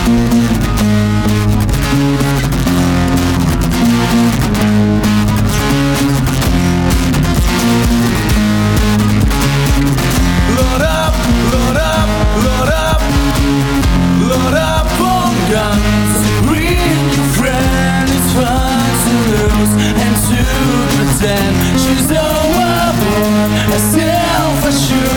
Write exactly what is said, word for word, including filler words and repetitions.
Load up, load up, load up, load up on guns. Read your friend, it's fun to lose and to pretend she's overboard, a self-assured.